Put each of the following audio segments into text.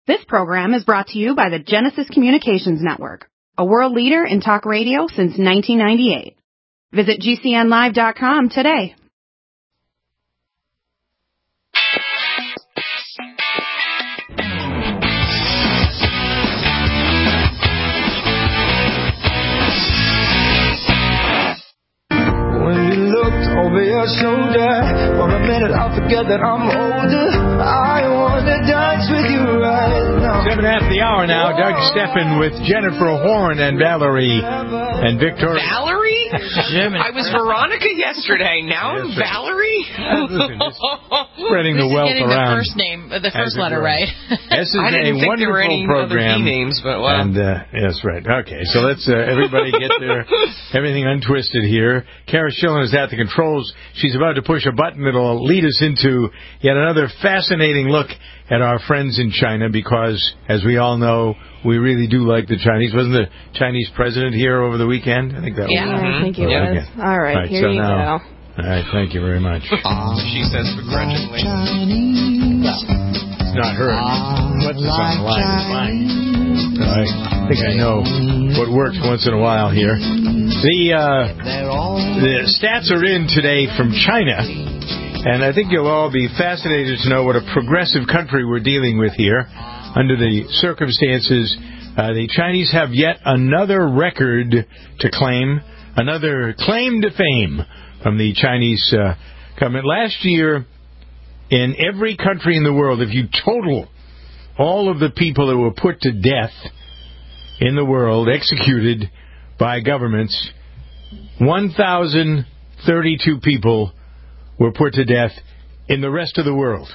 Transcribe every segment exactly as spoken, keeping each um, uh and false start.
This program is brought to you by the Genesis Communications Network, a world leader in talk radio since nineteen ninety-eight. Visit G C N live dot com today. When you looked over your shoulder, for a minute I forget that I'm older. I wanna dance with you right now. Seven after the hour now. Doug Steffen with Jennifer Horn and Valerie and Victoria. Valerie? I was Veronica yesterday. Now I'm Valerie? Listen, spreading the wealth getting around. The first name, the first letter right. This is I didn't a think wonderful there were any program. Other names, but well. And uh, yes, right. Okay, so let's uh, everybody get their everything untwisted here. Kara Schillen is at the controls. She's about to push a button that'll lead us into yet another fascinating look at our friends in China, because, as we all know, we really do like the Chinese. Wasn't the Chinese president here over the weekend? I think that yeah, was. Yeah, I think it yeah. was. Okay. All right, right here so you now, go. All right, thank you very much. She says begrudgingly. It's not her. What's the song? Line is mine. I think I know what works once in a while here. The uh, the stats are in today from China, and I think you'll all be fascinated to know what a progressive country we're dealing with here. Under the circumstances, uh, the Chinese have yet another record to claim, another claim to fame from the Chinese uh, government. Last year, in every country in the world, if you total all of the people that were put to death in the world, executed by governments, one thousand thirty-two people were put to death in the rest of the world.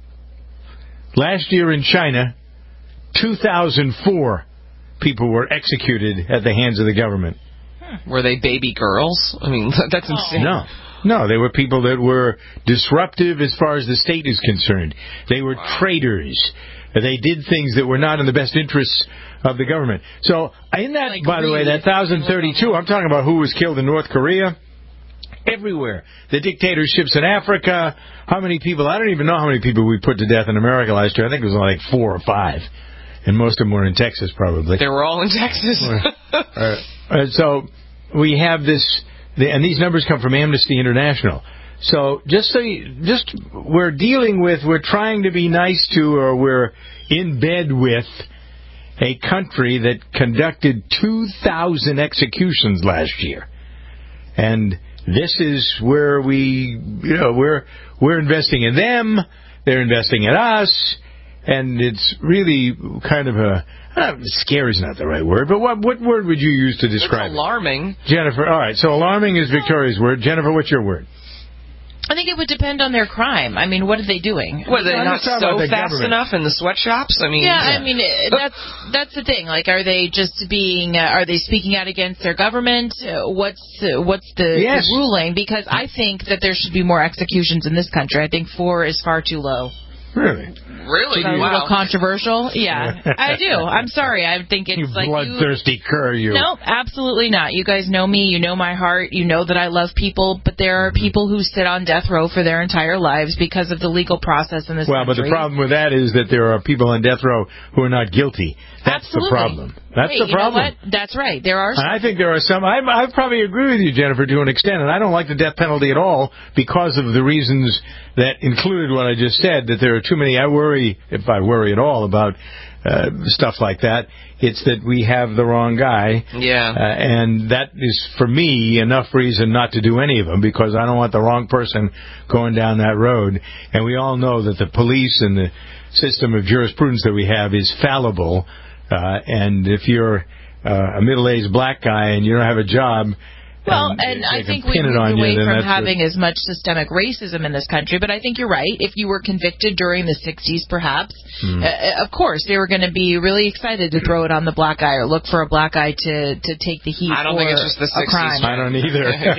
Last year in China, two thousand four people were executed at the hands of the government. Were they baby girls? I mean, that's insane. No. No, they were people that were disruptive as far as the state is concerned. They were wow. traitors. They did things that were not in the best interests of the government. So, in that, like by the way, that one thousand thirty-two, I'm talking about who was killed in North Korea. Everywhere. The dictatorships in Africa. How many people? I don't even know how many people we put to death in America last year. I think it was like four or five. And most of them were in Texas, probably. They were all in Texas. uh, uh, so, we have this, and these numbers come from Amnesty International. So, just so you, just, we're dealing with, we're trying to be nice to, or we're in bed with a country that conducted two thousand executions last year. And this is where we, you know, we're we're investing in them, they're investing in us, and it's really kind of a, uh, scary is not the right word, but what what word would you use to describe it's alarming. it? Jennifer, all right, so alarming is Victoria's word. Jennifer, what's your word? I think it would depend on their crime. I mean, what are they doing? Were they not so the fast government. enough in the sweatshops? I mean, yeah, yeah. I mean, that's that's the thing. Like, are they just being? Uh, are they speaking out against their government? Uh, what's uh, what's the, yes. the ruling? Because I think that there should be more executions in this country. I think four is far too low. Really? Really? A wow. little controversial? Yeah, I do. I'm sorry. I think it's you like bloodthirsty you... cur, you. No, absolutely not. You guys know me. You know my heart. You know that I love people. But there are people who sit on death row for their entire lives because of the legal process in this well, country. Well, but the problem with that is that there are people on death row who are not guilty. That's absolutely. the problem. That's hey, the problem. You know what? That's right. There are some. And I think there are some. I, I probably agree with you, Jennifer, to an extent, and I don't like the death penalty at all because of the reasons that included what I just said, that there are too many. I worry, if I worry at all, about uh, stuff like that. It's that we have the wrong guy. Yeah. Uh, and that is, for me, enough reason not to do any of them, because I don't want the wrong person going down that road. And we all know that the police and the system of jurisprudence that we have is fallible. Uh, and if you're uh, a middle-aged black guy and you don't have a job, well, and, and I think we moved away you, from having as much systemic racism in this country. But I think you're right. If you were convicted during the sixties, perhaps, mm. uh, of course, they were going to be really excited to throw it on the black guy or look for a black guy to, to take the heat. I don't for think it's just the sixties. Crime. I don't either. um,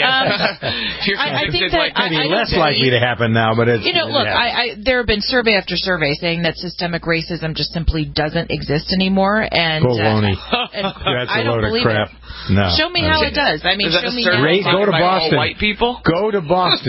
I, I think that like, maybe I, I less likely to happen now, but it's, you know, look, I, I, there have been survey after survey saying that systemic racism just simply doesn't exist anymore. And, baloney. Uh, and That's I a load don't of crap. It. No. Show me how it does. I mean, show me. Ray, go to Boston. White people. Go to Boston.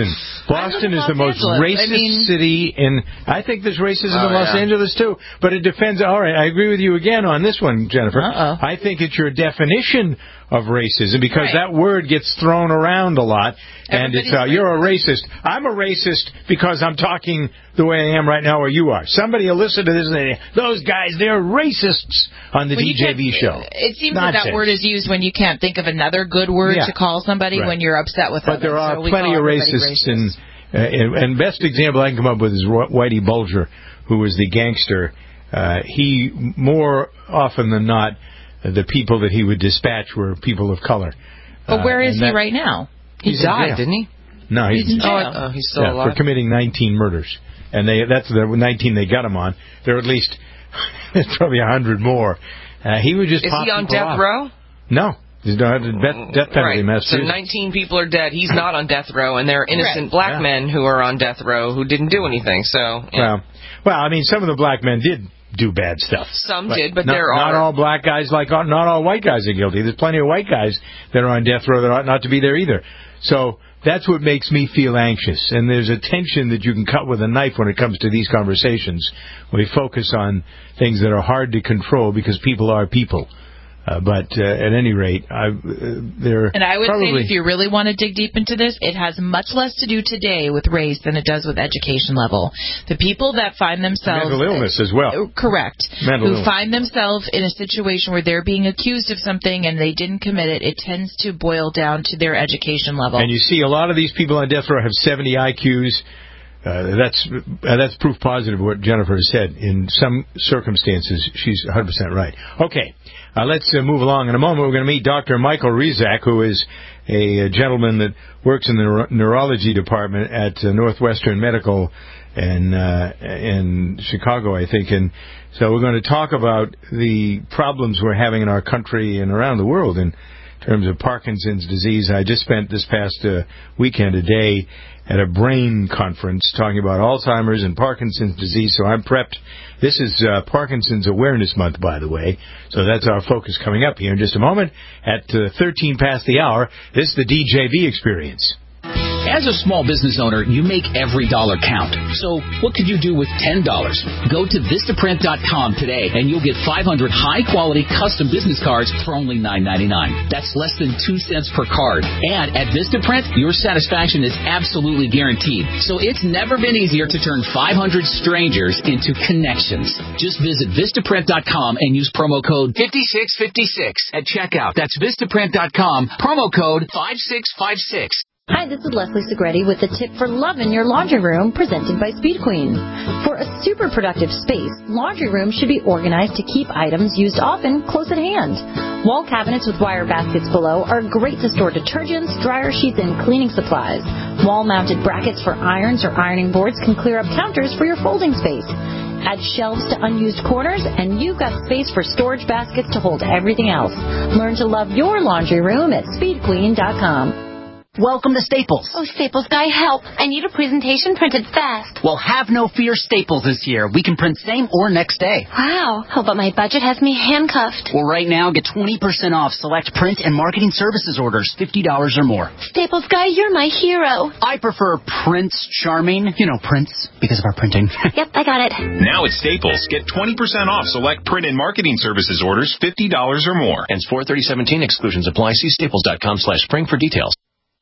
Boston is the most Angeles. racist I mean, city in... I think there's racism oh, in Los yeah. Angeles, too. But it depends... All right, I agree with you again on this one, Jennifer. Uh-oh. I think it's your definition of racism, because Right. that word gets thrown around a lot, and it's, uh, you're a racist. I'm a racist because I'm talking the way I am right now, or you are. Somebody will listen to this and say, those guys, they're racists on the Well, D J V show. It seems Nonsense. that that word is used when you can't think of another good word Yeah. to call somebody Right. when you're upset with them. But there are so we plenty call of everybody racists, racist. and, uh, and and best example I can come up with is Whitey Bulger, who was the gangster. Uh, he, more often than not, the people that he would dispatch were people of color. But where Uh, is and he that- right now? He He's in died, jail. didn't he? No, he's, He's in in jail. jail. Oh, he's still Yeah, alive. for committing nineteen murders. And they that's the nineteen they got him on. There are at least there's probably a hundred more. Uh, he would just Is pop he on people death off. row? No. He's not death, death penalty, Right. Massachusetts. So nineteen people are dead. He's not on death row, and there are innocent Right. black Yeah. men who are on death row who didn't do anything. So yeah. Well, well, I mean, some of the black men did do bad stuff. Some But did, but not, there not are all black guys, like not all white guys are guilty. There's plenty of white guys that are on death row that ought not to be there either. So that's what makes me feel anxious. And there's a tension that you can cut with a knife when it comes to these conversations. We focus on things that are hard to control because people are people. Uh, but uh, at any rate, I, uh, they're And I would probably... say that if you really want to dig deep into this, it has much less to do today with race than it does with education level. The people that find themselves... mental illness as well. Correct. Mental who illness. find themselves in a situation where they're being accused of something and they didn't commit it, it tends to boil down to their education level. And you see a lot of these people on death row have seventy I Qs. Uh, that's uh, that's proof positive of what Jennifer has said. In some circumstances, she's one hundred percent right. Okay, uh, let's uh, move along. In a moment, we're going to meet Doctor Michael Rizak, who is a, a gentleman that works in the neuro- neurology department at uh, Northwestern Medical in, uh, in Chicago, I think. And so we're going to talk about the problems we're having in our country and around the world in terms of Parkinson's disease. I just spent this past uh, weekend a day at a brain conference talking about Alzheimer's and Parkinson's disease, so I'm prepped. This is uh, Parkinson's Awareness Month, by the way, so that's our focus coming up here in just a moment. At uh, thirteen past the hour, this is the D J V Experience. As a small business owner, you make every dollar count. So what could you do with ten dollars? Go to Vistaprint dot com today, and you'll get five hundred high-quality custom business cards for only nine ninety-nine. That's less than two cents per card. And at Vistaprint, your satisfaction is absolutely guaranteed. So it's never been easier to turn five hundred strangers into connections. Just visit Vistaprint dot com and use promo code five six five six at checkout. That's Vistaprint dot com, promo code five six five six. Hi, this is Leslie Segretti with a tip for love in your laundry room presented by Speed Queen. For a super productive space, laundry rooms should be organized to keep items used often close at hand. Wall cabinets with wire baskets below are great to store detergents, dryer sheets, and cleaning supplies. Wall-mounted brackets for irons or ironing boards can clear up counters for your folding space. Add shelves to unused corners, and you've got space for storage baskets to hold everything else. Learn to love your laundry room at speed queen dot com. Welcome to Staples. Oh, Staples guy, help. I need a presentation printed fast. Well, have no fear, Staples is here. We can print same or next day. Wow. Oh, but my budget has me handcuffed. Well, right now, get twenty percent off select print and marketing services orders, fifty dollars or more. Staples guy, you're my hero. I prefer Prince Charming. You know, Prince, because of our printing. Yep, I got it. Now at Staples, get twenty percent off select print and marketing services orders, fifty dollars or more. Ends four thirty seventeen. Exclusions apply. See staples dot com slash spring for details.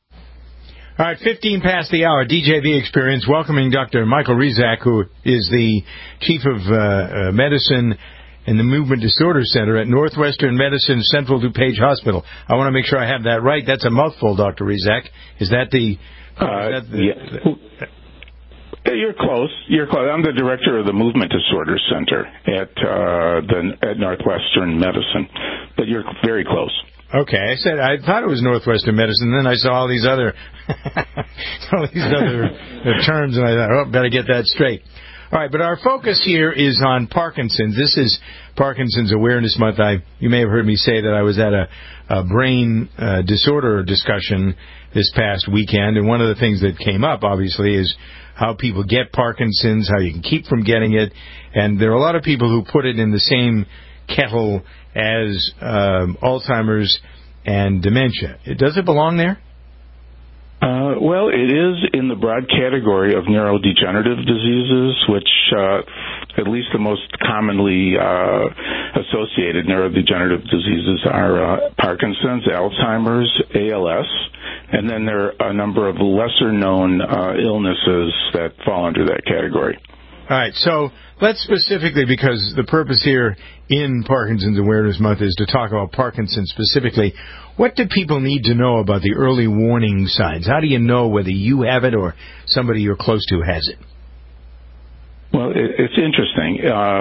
All right, fifteen past the hour, D J V Experience, welcoming Doctor Michael Rizak, who is the Chief of uh, uh, Medicine in the Movement Disorder Center at Northwestern Medicine Central DuPage Hospital. I want to make sure I have that right. That's a mouthful, Doctor Rizak. Is that the... Uh, is that the yeah. The, You're close. You're close. I'm the director of the Movement Disorder Center at uh, the at Northwestern Medicine, but you're very close. Okay, I said I thought it was Northwestern Medicine. Then I saw all these other, all these other uh, terms, and I thought, oh, better get that straight. All right, but our focus here is on Parkinson's. This is Parkinson's Awareness Month. I, you may have heard me say that I was at a, a brain uh, disorder discussion this past weekend, and one of the things that came up, obviously, is how people get Parkinson's, how you can keep from getting it, and there are a lot of people who put it in the same kettle as um, Alzheimer's and dementia. Does it belong there? Uh, Uh, well, it is in the broad category of neurodegenerative diseases, which uh, at least the most commonly uh, associated neurodegenerative diseases are uh, Parkinson's, Alzheimer's, A L S, and then there are a number of lesser-known uh, illnesses that fall under that category. All right, so let's specifically, because the purpose here in Parkinson's Awareness Month is to talk about Parkinson's specifically, what do people need to know about the early warning signs? How do you know whether you have it or somebody you're close to has it? Well, it's interesting. Uh,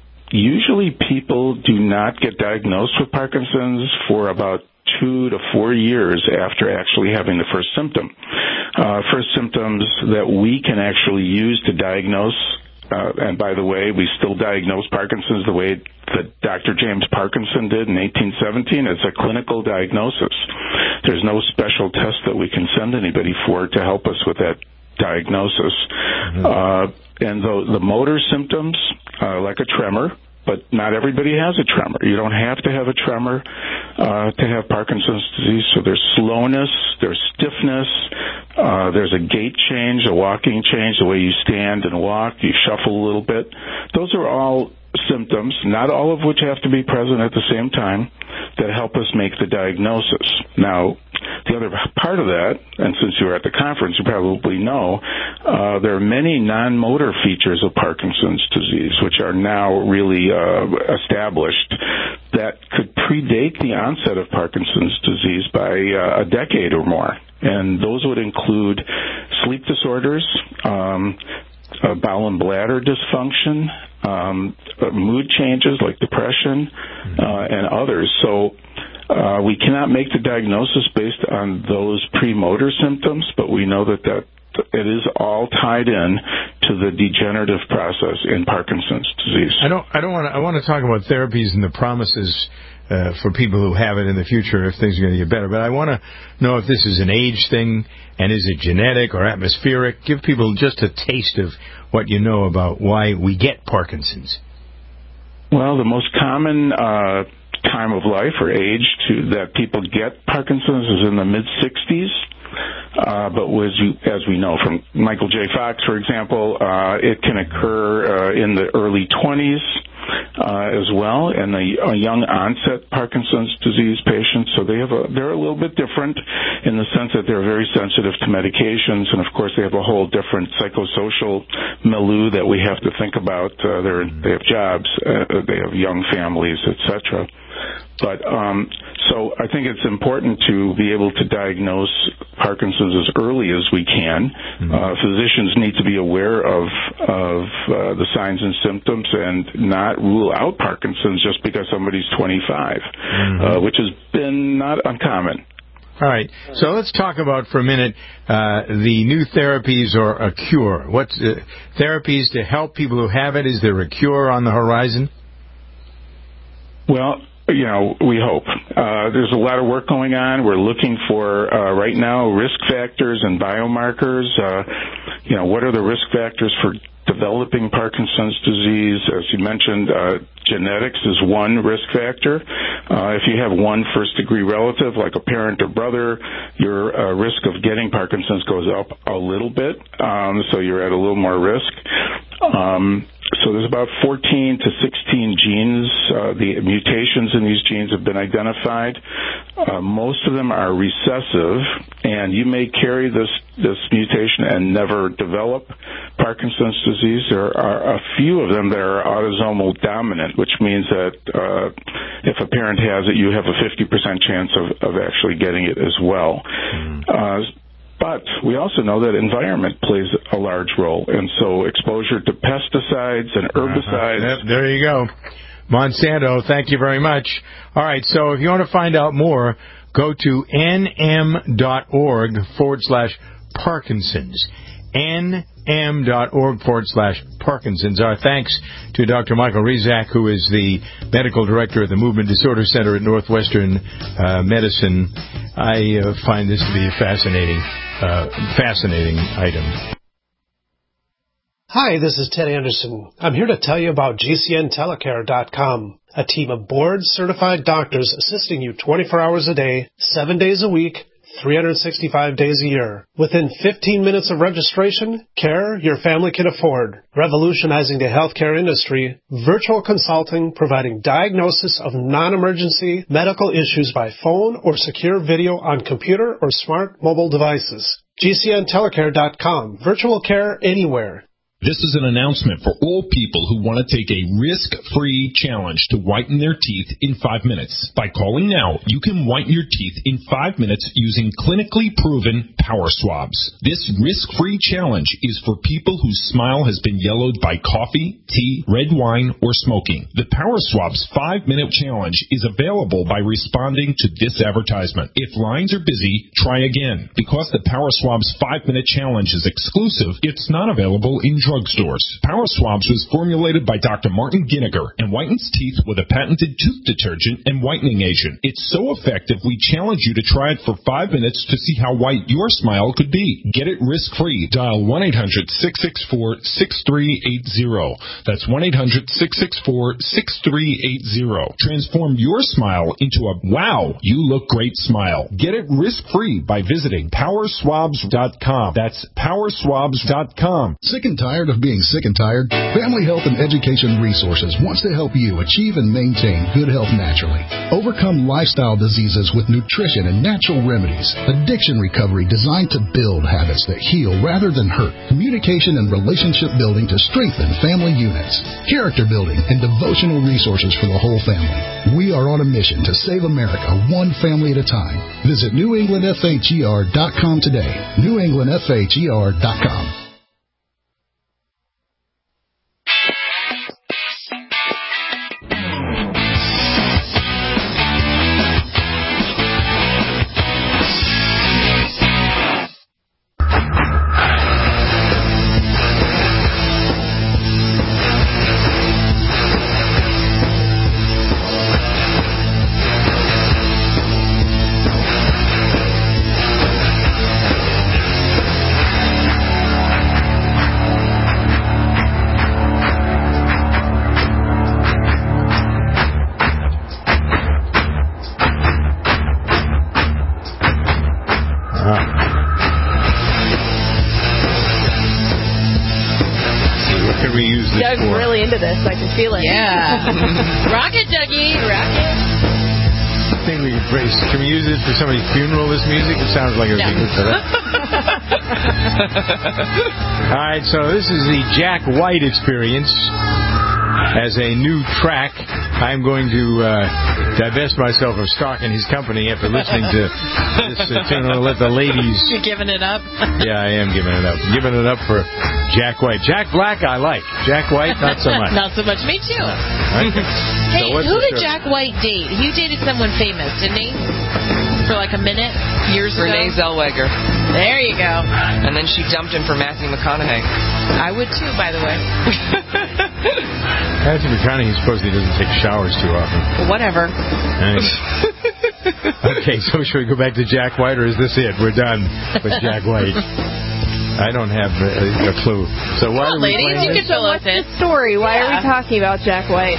usually people do not get diagnosed with Parkinson's for about two to four years after actually having the first symptom. Uh, first symptoms that we can actually use to diagnose. Uh, and by the way, we still diagnose Parkinson's the way that Doctor James Parkinson did in eighteen seventeen. It's a clinical diagnosis. There's no special test that we can send anybody for to help us with that diagnosis. Mm-hmm. Uh, and the, the motor symptoms, uh, like a tremor, but not everybody has a tremor. You don't have to have a tremor uh, to have Parkinson's disease. So there's slowness, there's stiffness, uh, there's a gait change, a walking change, the way you stand and walk, you shuffle a little bit. Those are all symptoms, not all of which have to be present at the same time, that help us make the diagnosis. Now, the other part of that, and since you were at the conference, you probably know, uh, there are many non-motor features of Parkinson's disease, which are now really uh, established, that could predate the onset of Parkinson's disease by uh, a decade or more. And those would include sleep disorders, um, uh, bowel and bladder dysfunction, um, uh, mood changes like depression, uh, and others. So uh, we cannot make the diagnosis based on those premotor symptoms, but we know that, that it is all tied in to the degenerative process in Parkinson's disease. I don't. I don't want to. I want to talk about therapies and the promises uh, for people who have it in the future if things are going to get better. But I want to know if this is an age thing and is it genetic or atmospheric. Give people just a taste of what you know about why we get Parkinson's. Well, the most common uh, time of life or age to that people get Parkinson's is in the mid sixties. Uh, but as, you, as we know from Michael J. Fox, for example, uh, it can occur uh, in the early twenties uh, as well, and the uh, young onset Parkinson's disease patients. So they have a, they're a little bit different in the sense that they're very sensitive to medications, and of course they have a whole different psychosocial milieu that we have to think about. Uh, they're, they have jobs, uh, they have young families, et cetera. But um, so I think it's important to be able to diagnose Parkinson's as early as we can. Mm-hmm. Uh, physicians need to be aware of of uh, the signs and symptoms and not rule out Parkinson's just because somebody's twenty-five, mm-hmm. uh, which has been not uncommon. All right. So let's talk about for a minute uh, the new therapies or a cure. What uh, therapies to help people who have it? Is there a cure on the horizon? Well, you know, we hope. Uh, there's a lot of work going on. We're looking for, uh, right now, risk factors and biomarkers. Uh, you know, what are the risk factors for developing Parkinson's disease? As you mentioned, uh, genetics is one risk factor. Uh, if you have one first-degree relative, like a parent or brother, your uh, risk of getting Parkinson's goes up a little bit, um, so you're at a little more risk. Um, So there's about fourteen to sixteen genes. Uh, the mutations in these genes have been identified. Uh, most of them are recessive, and you may carry this, this mutation and never develop Parkinson's disease. There are a few of them that are autosomal dominant, which means that uh, if a parent has it, you have a fifty percent chance of, of actually getting it as well. Mm. Uh, But we also know that environment plays a large role, and so exposure to pesticides and herbicides. Uh-huh. Yep, there you go. Monsanto, thank you very much. All right, so if you want to find out more, go to nm.org forward slash Parkinson's. nm.org forward slash Parkinson's. Our thanks to Doctor Michael Rezac, who is the medical director at the Movement Disorder Center at Northwestern uh, Medicine. I uh, find this to be a fascinating, uh, fascinating item. Hi, this is Ted Anderson. I'm here to tell you about G C N telecare dot com, a team of board-certified doctors assisting you twenty-four hours a day, seven days a week, three hundred sixty-five days a year. Within fifteen minutes of registration, care your family can afford. Revolutionizing the healthcare industry, virtual consulting providing diagnosis of non-emergency medical issues by phone or secure video on computer or smart mobile devices. G C N telecare dot com. Virtual care anywhere. This is an announcement for all people who want to take a risk-free challenge to whiten their teeth in five minutes. By calling now, you can whiten your teeth in five minutes using clinically proven power swabs. This risk-free challenge is for people whose smile has been yellowed by coffee, tea, red wine, or smoking. The Power Swabs five-minute challenge is available by responding to this advertisement. If lines are busy, try again. Because the Power Swabs five-minute challenge is exclusive, it's not available in drugstores. Power Swabs was formulated by Doctor Martin Ginniger and whitens teeth with a patented tooth detergent and whitening agent. It's so effective, we challenge you to try it for five minutes to see how white your smile could be. Get it risk-free. Dial one eight hundred six six four six three eight zero. That's one eight hundred six six four six three eight zero. Transform your smile into a wow, you look great smile. Get it risk-free by visiting power swabs dot com. That's power swabs dot com. Sick and tired of being sick and tired? Family Health and Education Resources wants to help you achieve and maintain good health naturally. Overcome lifestyle diseases with nutrition and natural remedies. Addiction recovery designed to build habits that heal rather than hurt. Communication and relationship building to strengthen family units. Character building and devotional resources for the whole family. We are on a mission to save America one family at a time. Visit new england f h e r dot com today. new england f h e r dot com. Feel it. Yeah. Rock it, Dougie. Rock it. I think we could brace. Can we use it for somebody's funeral, this music? It sounds like it would no. be good for that. All right, so this is the Jack White Experience. As a new track, I'm going to uh, divest myself of stock in his company after listening to this uh, tune. I'll let the ladies... You're giving it up? Yeah, I am giving it up. Giving it up for Jack White. Jack Black, I like. Jack White, not so much. Not so much. Me too. Okay. Hey, so who did Jack White date? He dated someone famous, didn't he? For like a minute, years Renee ago. Renee Zellweger. There you go. And then she dumped him for Matthew McConaughey. I would too, by the way. Matthew McConaughey supposedly doesn't take showers too often. Whatever. Nice. Okay, so should we go back to Jack White, or is this it? We're done with Jack White. I don't have a, a clue. So why well, are we ladies, you this? can fill us in. The story. Why yeah. are we talking about Jack White?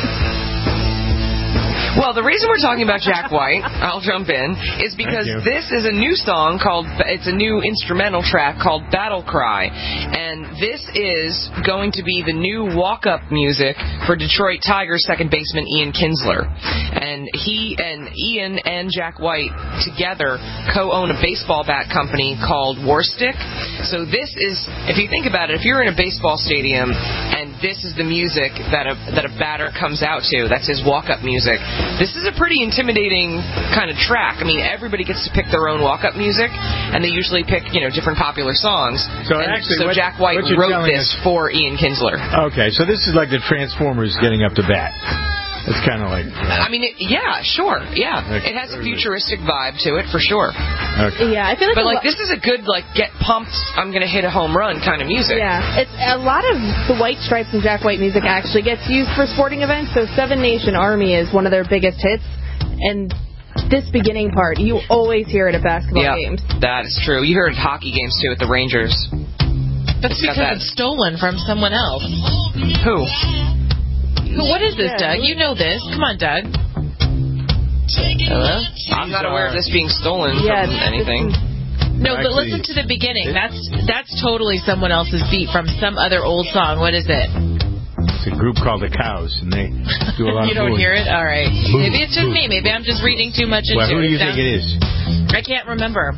Well, the reason we're talking about Jack White, I'll jump in, is because this is a new song called, it's a new instrumental track called Battle Cry. And this is going to be the new walk-up music for Detroit Tigers second baseman Ian Kinsler. And he and Ian and Jack White together co-own a baseball bat company called Warstick. So this is, if you think about it, if you're in a baseball stadium and this is the music that a, that a batter comes out to, that's his walk-up music, this is a pretty intimidating kind of track. I mean, everybody gets to pick their own walk-up music, and they usually pick, you know, different popular songs. So and actually, so what, Jack White what wrote this us... for Ian Kinsler. Okay, so this is like the Transformers getting up to bat. It's kind of like... Uh, I mean, it, yeah, sure, yeah. It has a futuristic vibe to it, for sure. Okay. Yeah, I feel like... But, lo- like, this is a good, like, get pumped, I'm going to hit a home run kind of music. Yeah. It's, a lot of the White Stripes and Jack White music actually gets used for sporting events. So Seven Nation Army is one of their biggest hits. And this beginning part, you always hear it at basketball yeah, games. That is true. You hear it at hockey games, too, at the Rangers. That's it's because that. it's stolen from someone else. Who? Who? What is this, Doug? You know this. Come on, Doug. Hello? I'm not aware of this being stolen yeah, from anything. No, but Actually, listen to the beginning. That's that's totally someone else's beat from some other old song. What is it? It's a group called the Cows, and they do a lot you of don't mooing. hear it? All right. Boo, Maybe it's just boo. me. Maybe I'm just reading too much into Well, who it. do you Sounds- think it is? I can't remember.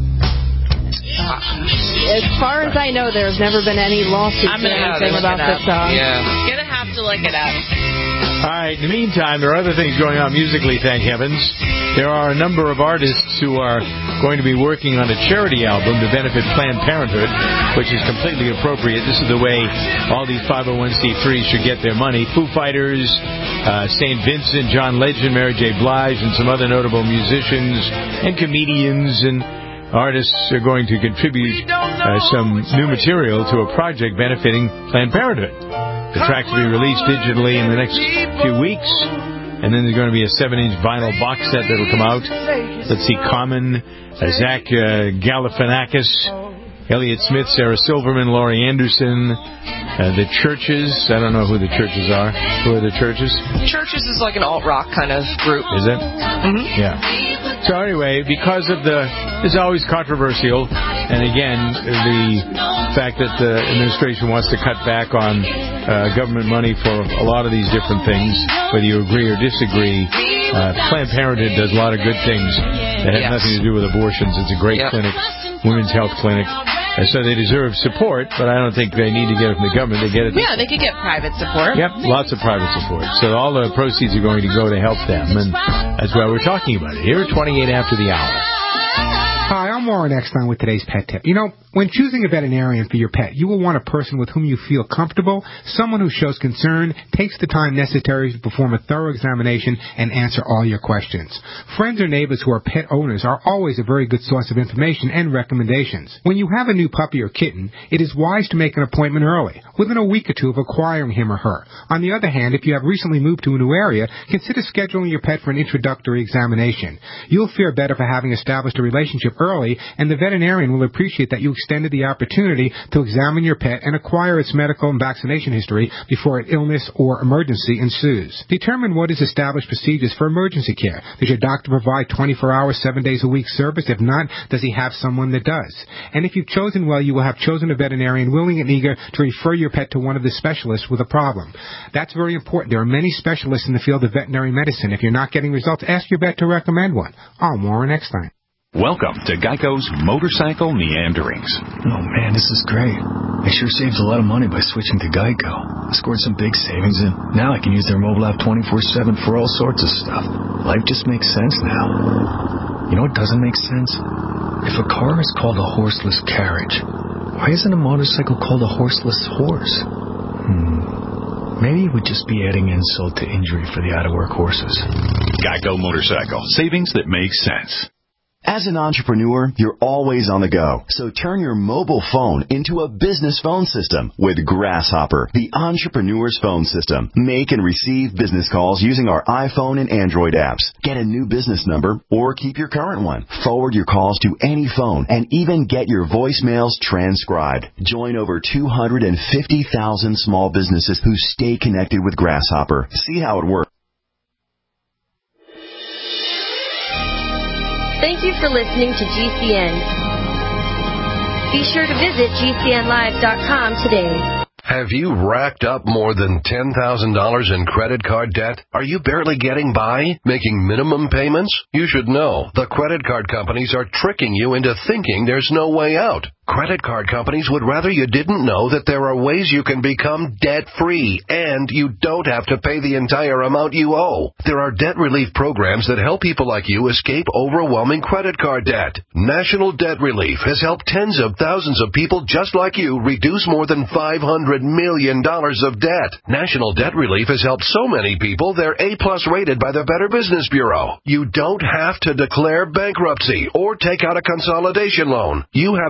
As far as I know, there's never been any lawsuits I'm or gonna have to anything look about it up. this song. Yeah. Gonna have to look it up. All right, in the meantime, there are other things going on musically, thank heavens. There are a number of artists who are going to be working on a charity album to benefit Planned Parenthood, which is completely appropriate. This is the way all these five oh one c threes should get their money. Foo Fighters, uh, Saint Vincent, John Legend, Mary J. Blige, and some other notable musicians and comedians and artists are going to contribute uh, some new material to a project benefiting Planned Parenthood. The track will be released digitally in the next few weeks, and then there's going to be a seven-inch vinyl box set that will come out. Let's see, Common, uh, Zach uh, Galifianakis, Elliott Smith, Sarah Silverman, Laurie Anderson, uh, the Churches. I don't know who the Churches are. Who are the Churches? Churches is like an alt-rock kind of group. Is it? Mm-hmm. Yeah. So anyway, because of the, it's always controversial, and again, the fact that the administration wants to cut back on uh, government money for a lot of these different things, whether you agree or disagree, uh, Planned Parenthood does a lot of good things that have Yes. nothing to do with abortions. It's a great Yep. clinic, women's health clinic. And so they deserve support, but I don't think they need to get it from the government. They get it. Yeah, they could get private support. Yep, lots of private support. So all the proceeds are going to go to help them, and that's why we're talking about it here at twenty-eight after the hour. Hi, I'm Warren Eckstein with today's Pet Tip. You know, when choosing a veterinarian for your pet, you will want a person with whom you feel comfortable, someone who shows concern, takes the time necessary to perform a thorough examination, and answer all your questions. Friends or neighbors who are pet owners are always a very good source of information and recommendations. When you have a new puppy or kitten, it is wise to make an appointment early, within a week or two of acquiring him or her. On the other hand, if you have recently moved to a new area, consider scheduling your pet for an introductory examination. You'll feel better for having established a relationship early, and the veterinarian will appreciate that you extended the opportunity to examine your pet and acquire its medical and vaccination history before an illness or emergency ensues. Determine what is established procedures for emergency care. Does your doctor provide twenty-four hour, seven days a week service? If not, does he have someone that does? And if you've chosen well, you will have chosen a veterinarian willing and eager to refer your pet to one of the specialists with a problem. That's very important. There are many specialists in the field of veterinary medicine. If you're not getting results, ask your vet to recommend one. I'm Warren Eckstein. Welcome to Geico's Motorcycle Meanderings. Oh man, this is great. I sure saved a lot of money by switching to Geico. I scored some big savings, and now I can use their mobile app twenty-four seven for all sorts of stuff. Life just makes sense now. You know what doesn't make sense? If a car is called a horseless carriage, why isn't a motorcycle called a horseless horse? Hmm. Maybe it would just be adding insult to injury for the out-of-work horses. Geico Motorcycle. Savings that make sense. As an entrepreneur, you're always on the go. So turn your mobile phone into a business phone system with Grasshopper, the entrepreneur's phone system. Make and receive business calls using our iPhone and Android apps. Get a new business number or keep your current one. Forward your calls to any phone and even get your voicemails transcribed. Join over two hundred fifty thousand small businesses who stay connected with Grasshopper. See how it works. Thank you for listening to G C N. Be sure to visit G C N live dot com today. Have you racked up more than ten thousand dollars in credit card debt? Are you barely getting by, making minimum payments? You should know, the credit card companies are tricking you into thinking there's no way out. Credit card companies would rather you didn't know that there are ways you can become debt-free, and you don't have to pay the entire amount you owe. There are debt relief programs that help people like you escape overwhelming credit card debt. National Debt Relief has helped tens of thousands of people just like you reduce more than five hundred million dollars of debt. National Debt Relief has helped so many people they're A-plus rated by the Better Business Bureau. You don't have to declare bankruptcy or take out a consolidation loan. You have the right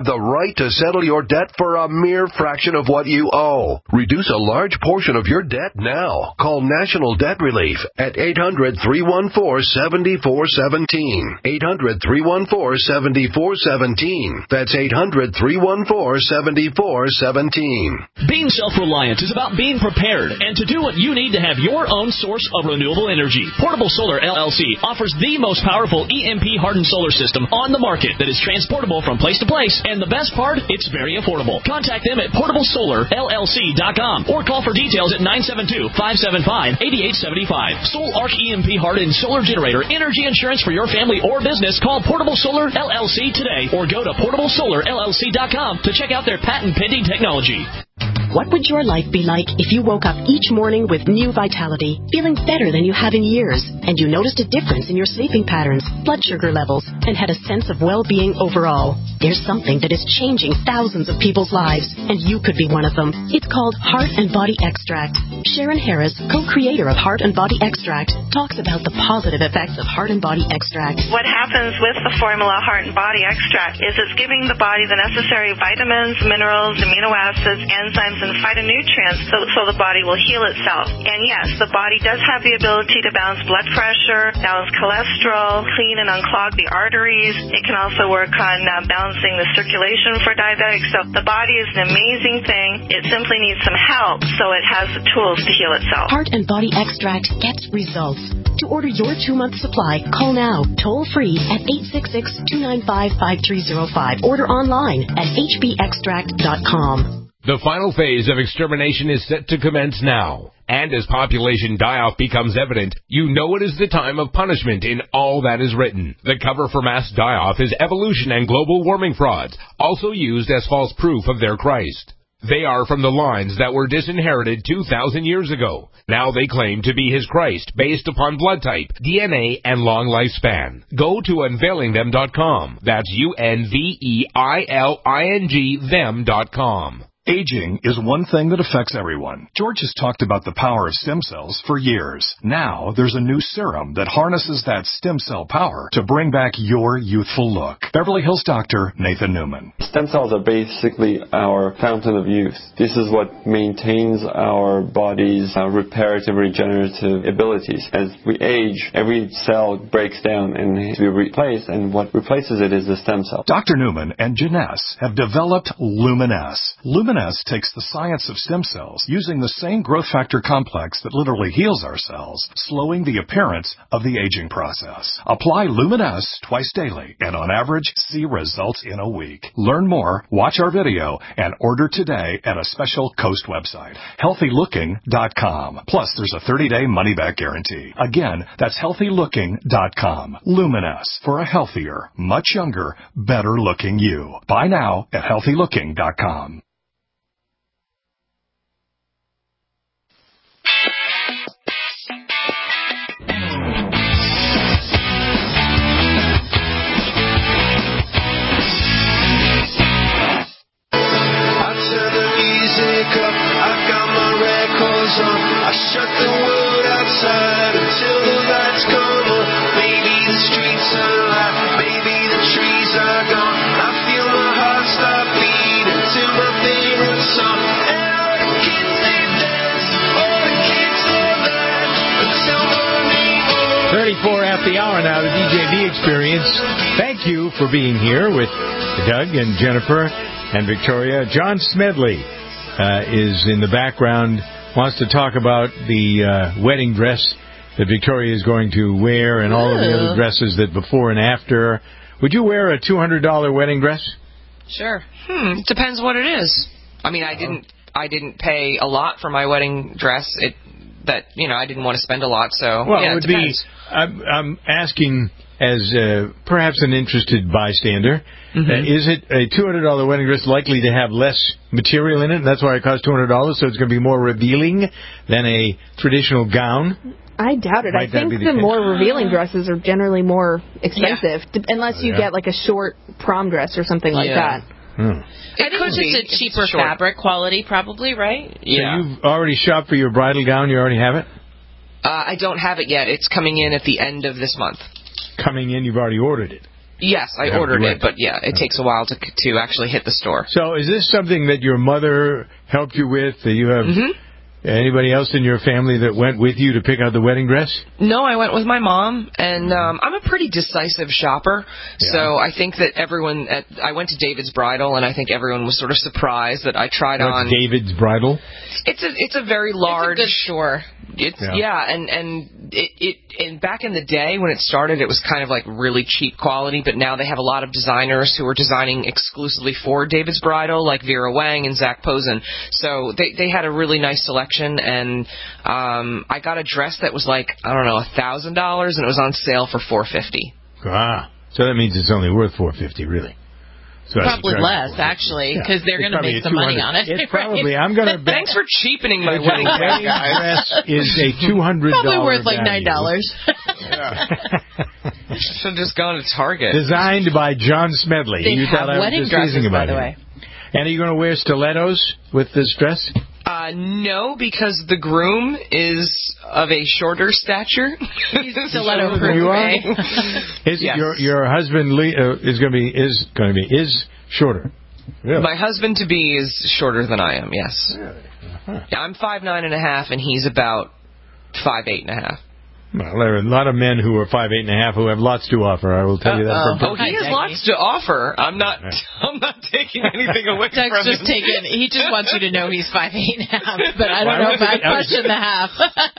right to settle your debt for a mere fraction of what you owe. Reduce a large portion of your debt now. Call National Debt Relief at eight hundred, three one four, seven four one seven. eight hundred, three one four, seven four one seven. That's eight hundred, three one four, seven four one seven. Being self-reliant is about being prepared and to do what you need to have your own source of renewable energy. Portable Solar L L C offers the most powerful E M P-hardened solar system on the market that is transportable from place to place, and the best part, it's very affordable. Contact them at portable solar L L C dot com or call for details at nine seven two, five seven five, eight eight seven five. Sol Arc E M P-hardened solar generator energy insurance for your family or business. Call Portable Solar L L C today or go to portable solar L L C dot com to check out their patent-pending technology. What would your life be like if you woke up each morning with new vitality, feeling better than you have in years, and you noticed a difference in your sleeping patterns, blood sugar levels, and had a sense of well-being overall? There's something that is changing thousands of people's lives, and you could be one of them. It's called Heart and Body Extract. Sharon Harris, co-creator of Heart and Body Extract, talks about the positive effects of Heart and Body Extract. What happens with the formula Heart and Body Extract is it's giving the body the necessary vitamins, minerals, amino acids, enzymes, and phytonutrients so, so the body will heal itself. And yes, the body does have the ability to balance blood pressure, balance cholesterol, clean and unclog the arteries. It can also work on uh, balancing the circulation for diabetics. So the body is an amazing thing. It simply needs some help so it has the tools to heal itself. Heart and Body Extract gets results. To order your two-month supply, call now, toll-free at eight six six, two nine five, five three zero five. Order online at h b extract dot com. The final phase of extermination is set to commence now. And as population die-off becomes evident, you know it is the time of punishment in all that is written. The cover for mass die-off is evolution and global warming frauds, also used as false proof of their Christ. They are from the lines that were disinherited two thousand years ago. Now they claim to be his Christ based upon blood type, D N A, and long lifespan. Go to unveiling them dot com. That's U N V E I L I N G them dot com. Aging is one thing that affects everyone. George has talked about the power of stem cells for years. Now, there's a new serum that harnesses that stem cell power to bring back your youthful look. Beverly Hills doctor Nathan Newman. Stem cells are basically our fountain of youth. This is what maintains our body's uh, reparative, regenerative abilities. As we age, every cell breaks down and needs to be replaced, and what replaces it is the stem cell. Doctor Newman and Janess have developed Luminess. Luminess takes the science of stem cells, using the same growth factor complex that literally heals our cells, slowing the appearance of the aging process. Apply Luminess twice daily, and on average, see results in a week. Learn more, watch our video, and order today at a special Coast website, healthy looking dot com. Plus, there's a thirty-day money-back guarantee. Again, that's healthy looking dot com. Luminess, for a healthier, much younger, better-looking you. Buy now at healthy looking dot com. I shut the world outside until the lights come on. Maybe the streets are alive, maybe the trees are gone. I feel my heart stop beating to my favorite song. And all the kids they dance, all the kids love that until morning. thirty-four after the hour now, the D J V Experience. Thank you for being here with Doug and Jennifer and Victoria. John Smedley uh, is in the background. Wants to talk about the uh, wedding dress that Victoria is going to wear and all Ooh. of the other dresses that before and after. Would you wear a two hundred dollars wedding dress? Sure. Hmm. Depends what it is. I mean, I didn't. I didn't pay a lot for my wedding dress. It that you know I didn't want to spend a lot. So well, yeah, it would it depends. be. I'm, I'm asking as uh, perhaps an interested bystander. Mm-hmm. Uh, is it a two hundred dollars wedding dress likely to have less material in it? That's why it costs two hundred dollars, so it's going to be more revealing than a traditional gown? I doubt it. Might I think the, the more revealing dresses are generally more expensive, yeah. unless you yeah. get like a short prom dress or something like yeah. that. Hmm. I think it's just a cheaper fabric quality, probably, right? Yeah. So you've already shopped for your bridal gown? You already have it? Uh, I don't have it yet. It's coming in at the end of this month. Coming in? You've already ordered it? Yes, I Yeah, ordered right. it, but yeah, it takes a while to to actually hit the store. So is this something that your mother helped you with? That you have Mm-hmm. anybody else in your family that went with you to pick out the wedding dress? No, I went with my mom, and um, I'm a pretty decisive shopper, Yeah. so I think that everyone, at, I went to David's Bridal, and I think everyone was sort of surprised that I tried What's on... David's Bridal? It's a it's a very large... It's a good store. It's, Yeah. yeah. and, and it, it and back in the day when it started, it was kind of like really cheap quality, but now they have a lot of designers who are designing exclusively for David's Bridal, like Vera Wang and Zach Posen. So they, they had a really nice selection, and um, I got a dress that was like, I don't know, one thousand dollars, and it was on sale for four hundred fifty dollars. Ah, so that means it's only worth four hundred fifty dollars, really. So that's Probably attractive. less, actually, Yeah. because they're It's going to probably make a some money two hundred on it. It's probably, I'm going to bet. Thanks for cheapening my The wedding dress, wedding guys. dress is a two hundred dollars Probably worth like nine dollars. Should have just gone to Target. Designed by John Smedley. They you have thought I was wedding just dresses, teasing by about the him. way. And are you going to wear stilettos with this dress? Uh, no, because the groom is of a shorter stature. He's stiletto proof. You are? eh? Is Yes. your your husband Lee, uh, is going to be is going to be is shorter? Really? My husband to be is shorter than I am. Yes. Uh-huh. Yeah, I'm five nine and a half, and he's about five eight and a half. Well, there are a lot of men who are five eight and a half who have lots to offer. I will tell you that. Uh-oh. For Oh, he has lots to offer. I'm not. I'm not taking anything away Doug's from just him. taking. He just wants you to know he's five eight and a half, but I don't Well, I know if was- I I was- question the half.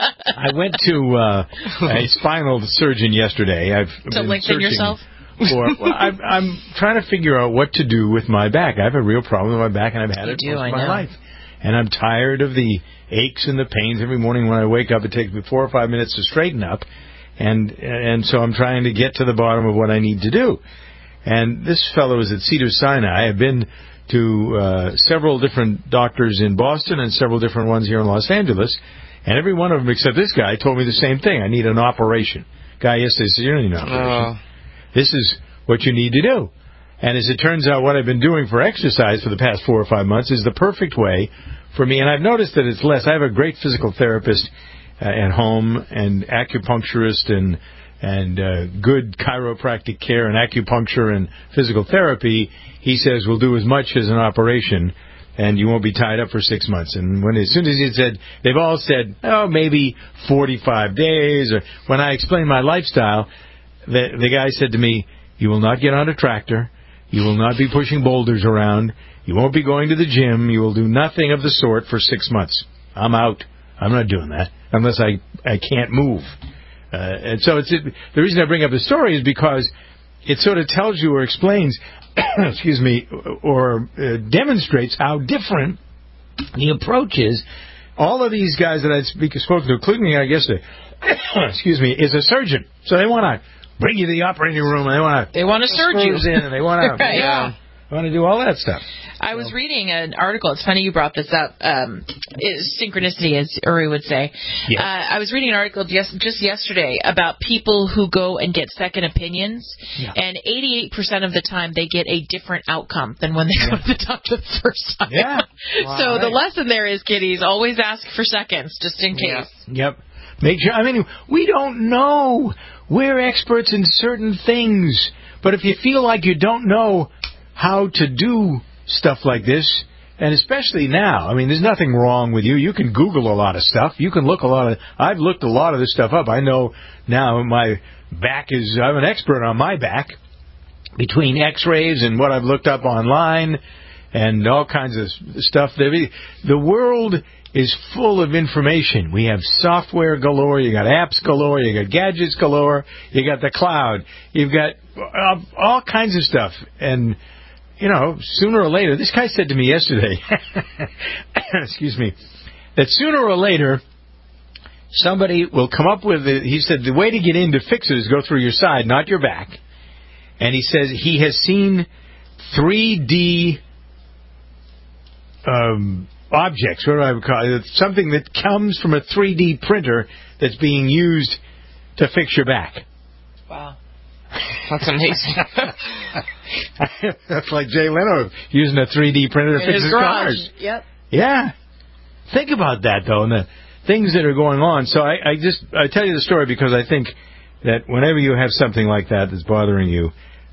I went to uh, a spinal surgeon yesterday. I've To been lengthen searching yourself? For, well, I'm, I'm trying to figure out what to do with my back. I have a real problem with my back, and I've had You it do, most I of my know. life. And I'm tired of the aches and the pains every morning when I wake up. It takes me four or five minutes to straighten up, and and so I'm trying to get to the bottom of what I need to do. And this fellow is at Cedars-Sinai. I've been to uh, several different doctors in Boston and several different ones here in Los Angeles, and every one of them except this guy told me the same thing. I need an operation. Guy yesterday said, you don't need an operation. Uh, This is what you need to do. And as it turns out, what I've been doing for exercise for the past four or five months is the perfect way for me. And I've noticed that it's less. I have a great physical therapist uh, at home, and acupuncturist, and and uh, good chiropractic care and acupuncture and physical therapy. He says will do as much as an operation, and you won't be tied up for six months. And when as soon as he said, they've all said, oh, maybe forty-five days. Or when I explained my lifestyle, the the guy said to me, you will not get on a tractor. You will not be pushing boulders around. You won't be going to the gym. You will do nothing of the sort for six months. I'm out. I'm not doing that unless I, I can't move. Uh, and so it's it, the reason I bring up the story is because it sort of tells you or explains, excuse me, or uh, demonstrates how different the approach is. All of these guys that I speak, spoke to, including, I guess, the, excuse me, is a surgeon. So they want to bring you to the operating room, and they want to They want to surge you. in, and they want to Right. yeah, want to do all that stuff. I was reading an article. It's funny you brought this up. Um, it's synchronicity, as Uri would say. Yes. Uh, I was reading an article just, just yesterday about people who go and get second opinions, Yeah. and eighty-eight percent of the time they get a different outcome than when they go to the doctor the first time. Yeah. So Wow. the lesson there is, kiddies, always ask for seconds, just in case. Yep. Make sure. I mean, we don't know. We're experts in certain things, but if you feel like you don't know how to do stuff like this, and especially now, I mean, there's nothing wrong with you. You can Google a lot of stuff. You can look a lot of. I've looked a lot of this stuff up. I know now my back is. I'm an expert on my back. Between X-rays and what I've looked up online, and all kinds of stuff. The world is full of information. We have software galore. You got apps galore. You got gadgets galore. You got the cloud. You've got uh, all kinds of stuff. And, you know, sooner or later, this guy said to me yesterday, excuse me, that sooner or later, somebody will come up with it. He said the way to get in to fix it is go through your side, not your back. And he says he has seen three D um, objects, what do I call it? Something that comes from a three D printer that's being used to fix your back. Wow. That's amazing. That's like Jay Leno using a three D printer to In fix his his garage. cars. Yep. Yeah. Think about that, though, and the things that are going on. So I, I just I tell you the story because I think that whenever you have something like that that's bothering you,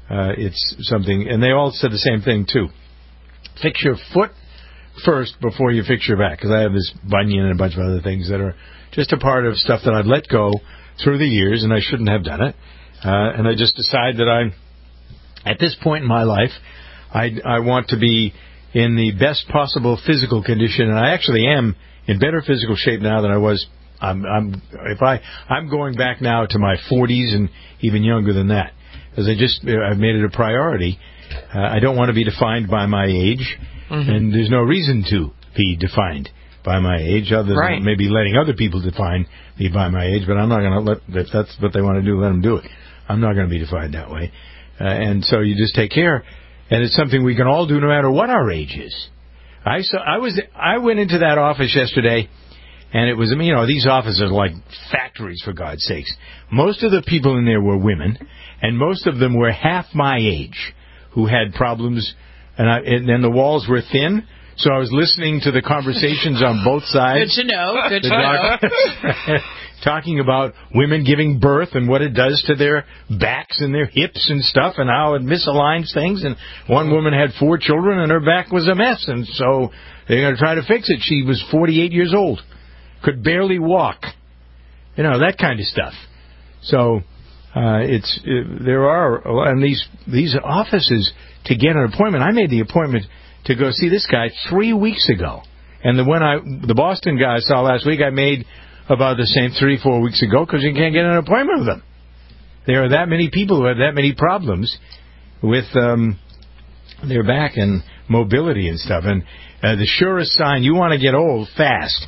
uh, it's something. And they all said the same thing, too. Fix your foot first before you fix your back, because I have this bunion and a bunch of other things that are just a part of stuff that I've let go through the years, and I shouldn't have done it. Uh, and I just decided that I, at this point in my life, I, I want to be in the best possible physical condition, and I actually am in better physical shape now than I was. I'm, I'm if I I'm going back now to my forties and even younger than that, because I just I've made it a priority. Uh, I don't want to be defined by my age, mm-hmm. and there's no reason to be defined by my age, other than right. maybe letting other people define me by my age. But I'm not going to let, if that's what they want to do, let them do it. I'm not going to be defined that way. Uh, and so you just take care, and it's something we can all do no matter what our age is. I saw, I was I went into that office yesterday, and it was, you know, these offices are like factories, for God's sakes. Most of the people in there were women, and most of them were half my age who had problems, and, I, and then the walls were thin. So I was listening to the conversations on both sides. Good to know. Good to know. Talking about women giving birth and what it does to their backs and their hips and stuff, and how it misaligns things. And one woman had four children, and her back was a mess. And so they're going to try to fix it. She was forty-eight years old, could barely walk. You know, that kind of stuff. So uh, it's uh, there are, and these these offices to get an appointment. I made the appointment to go see this guy three weeks ago. And the one I, the Boston guy I saw last week, I made about the same three, four weeks ago, because you can't get an appointment with them. There are that many people who have that many problems with um, their back and mobility and stuff. And uh, the surest sign you want to get old fast,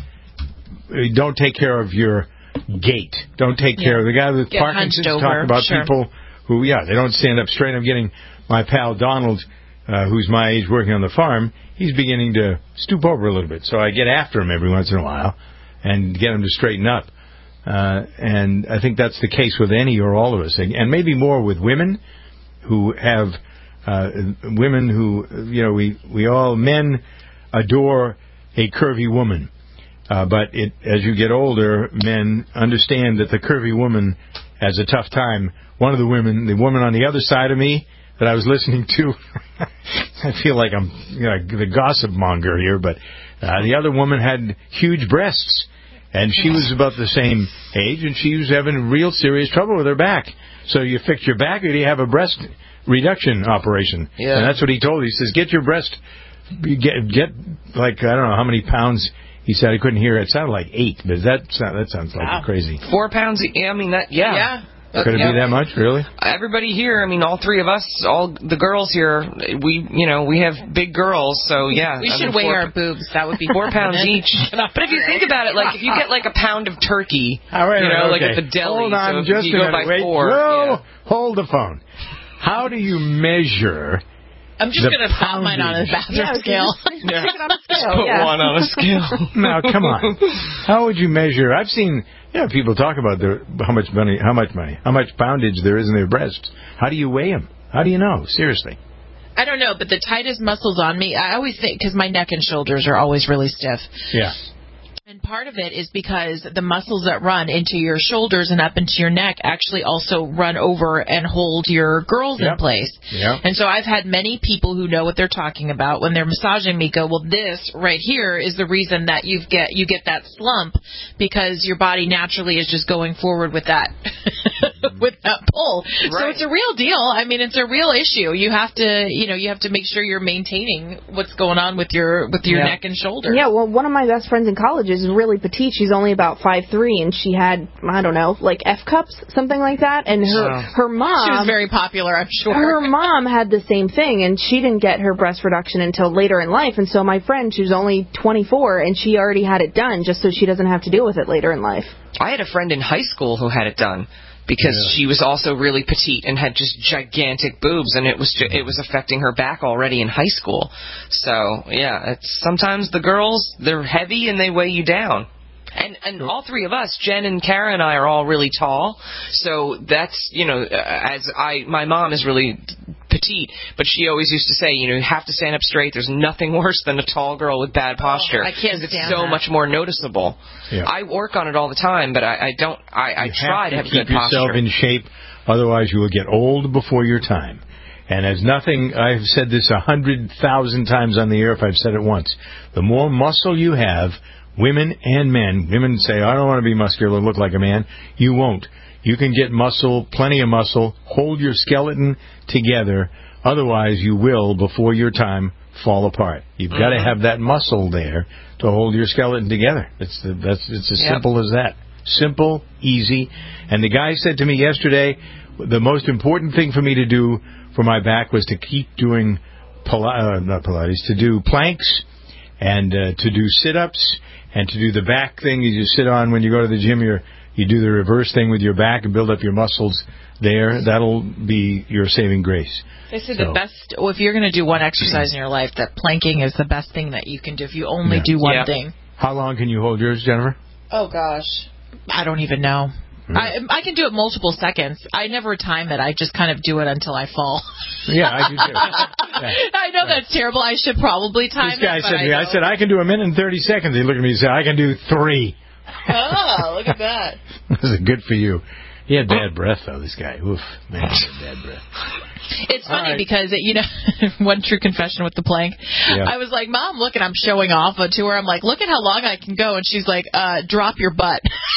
don't take care of your gait. Don't take yeah. care of the guy with get Parkinson's. Over. Talk about sure. people who, yeah, they don't stand up straight. I'm getting my pal Donald, Uh, who's my age, working on the farm, he's beginning to stoop over a little bit. So I get after him every once in a while and get him to straighten up. Uh, and I think that's the case with any or all of us. And maybe more with women who have, uh, women who, you know, we, we all, men adore a curvy woman. Uh, but it, as you get older, men understand that the curvy woman has a tough time. One of the women, the woman on the other side of me, that I was listening to, I feel like I'm you know, the gossip monger here, but uh, the other woman had huge breasts, and she was about the same age, and she was having real serious trouble with her back. So you fix your back, or do you have a breast reduction operation? Yeah. And that's what he told me. He says, get your breast, get, get like, I don't know how many pounds. He said, I couldn't hear it. It sounded like eight, but that, that sounds like wow. crazy. Four pounds, yeah, I mean, that, yeah. Yeah. Could it yeah. be that much, really? Everybody here, I mean, all three of us, all the girls here, we, you know, we have big girls, so yeah. We I should mean, weigh four, our boobs. That would be four pounds each. But if you think about it, like if you get like a pound of turkey, oh, wait, you know, okay. like at the deli, hold on, so just if you a go minute. by Wait, four, no, yeah. hold the phone. How do you measure? I'm just going to pop mine on a bathroom yeah, scale. Just, yeah. just on Just put yeah. one on a scale. Now, come on. How would you measure? I've seen, you know, people talk about their, how much money, how much money, how much poundage there is in their breasts. How do you weigh them? How do you know? Seriously. I don't know, but the tightest muscles on me, I always think, because my neck and shoulders are always really stiff. Yeah. And part of it is because the muscles that run into your shoulders and up into your neck actually also run over and hold your girls yep. in place. Yep. And so I've had many people who know what they're talking about when they're massaging me go, well, this right here is the reason that you get you get that slump, because your body naturally is just going forward with that with that pull. Right. So it's a real deal. I mean, it's a real issue. You have to, you know, you have to make sure you're maintaining what's going on with your with your yeah. neck and shoulders. Yeah, well, one of my best friends in college is really petite. She's only about five three, and she had, I don't know, like F cups, something like that. And her wow. her mom, she was very popular, I'm sure. Her mom had the same thing, and she didn't get her breast reduction until later in life. And so my friend, she was only twenty-four, and she already had it done, just so she doesn't have to deal with it later in life. I had a friend in high school who had it done, because yeah. she was also really petite and had just gigantic boobs, and it was ju- it was affecting her back already in high school. So yeah, it's sometimes the girls, they're heavy and they weigh you down. And and all three of us, Jen and Kara and I, are all really tall. So that's, you know, as I my mom is really petite, but she always used to say, you know, you have to stand up straight. There's nothing worse than a tall girl with bad posture. Oh, I can't stand It's so that. much more noticeable. Yeah. I work on it all the time, but I, I don't. I, I You try to have have to good keep yourself posture. in shape, otherwise you will get old before your time. And as nothing, I've said this a hundred thousand times on the air if I've said it once. The more muscle you have, women and men, women say, I don't want to be muscular and look like a man. You won't. You can get muscle, plenty of muscle, hold your skeleton together. Otherwise, you will, before your time, fall apart. You've mm-hmm. got to have that muscle there to hold your skeleton together. It's the, that's it's as yep. simple as that. Simple, easy. And the guy said to me yesterday, the most important thing for me to do for my back was to keep doing, Pil- uh, not Pilates, to do planks and uh, to do sit-ups and to do the back thing you just sit on when you go to the gym. You're, you do the reverse thing with your back and build up your muscles there. That'll be your saving grace. They say so. the best, well, if you're going to do one exercise in your life, that planking is the best thing that you can do if you only yeah. do one yeah. thing. How long can you hold yours, Jennifer? Oh, gosh. I don't even know. I I can do it multiple seconds. I never time it. I just kind of do it until I fall. Yeah, I do too. Yeah. I know right. that's terrible. I should probably time this guy it. Said I, to me, I said, I can do a minute and thirty seconds. He looked at me and said, I can do three. Oh, look at that. This is good for you. He had bad breath, though, this guy. Oof, man, he had bad breath. It's funny right. because, it, you know, one true confession with the plank. Yeah. I was like, Mom, look, and I'm showing off to her. I'm like, look at how long I can go. And she's like, uh, drop your butt.